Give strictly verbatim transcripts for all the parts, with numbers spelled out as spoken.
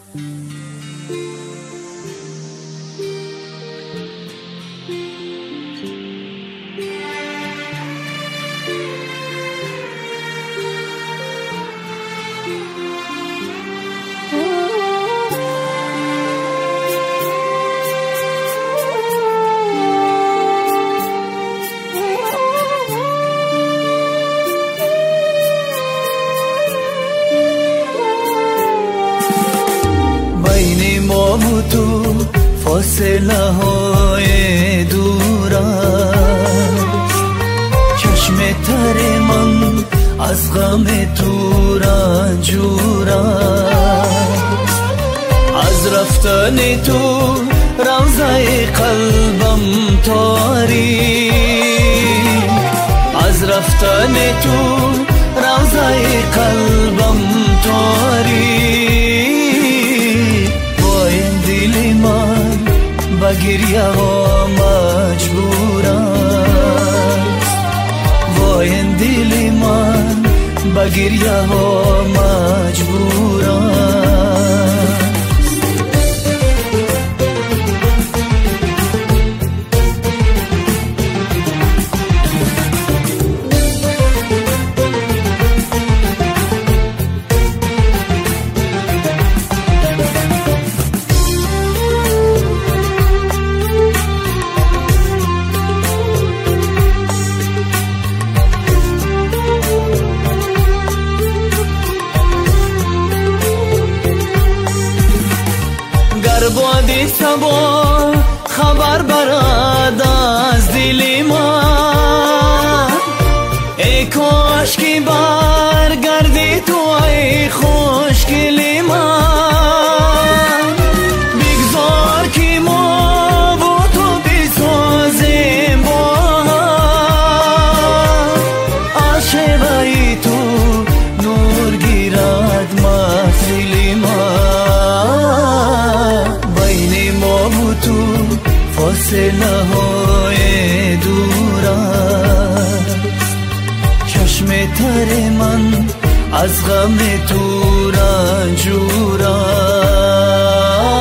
بین ما و تو فاصله های دور است، چشم تر من از غم تو رنجور است. از رفتن تو روضه قلبم تاریک، از رفتن تو روضه قلبم تاریک. با گریه ها مجبور است، وای این دل من با گریه ها مجبور است. بادی سبا خبر برد از دل من، ای کاش که برگردی تو ای خوشگل من. بگذار که ما و تو بسازیم با هم، از شبه تو نور گیرد محفل من. فاصله های دور است، چشم تر من از غم تو رنجور است.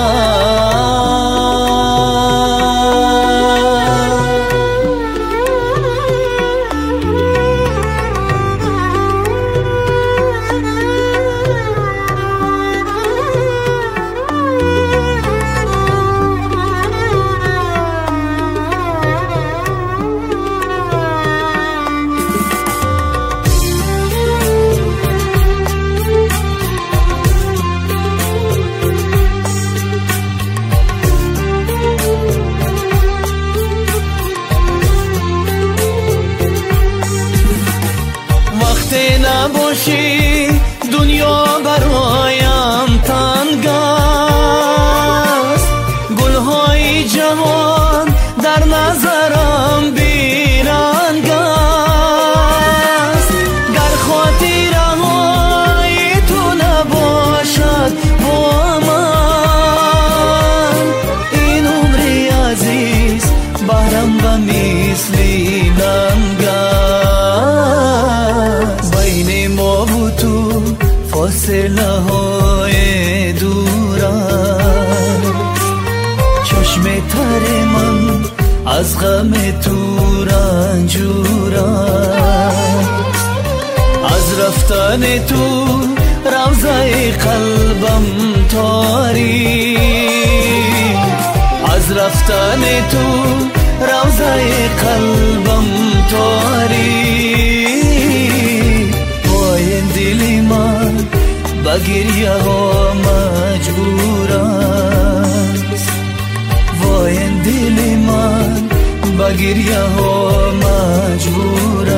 نباشی دنیا برایم تنگ است، گلهای جهان در نظرم بیرنگ است. گر خاطرهای تو نباشد با من، این عمر عزیز بهرم و مثلی ننگ است. بین ما و تو فاصله های دور است، چشم تر من از غم تو رنجور است. از رفتن تو روضه قلبم تاریک، از رفتن تو روضه قلبم تاریک. وای دل من با گریه ها مجبور است، وای دل من با گریه ها مجبور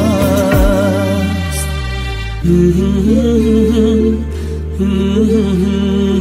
است.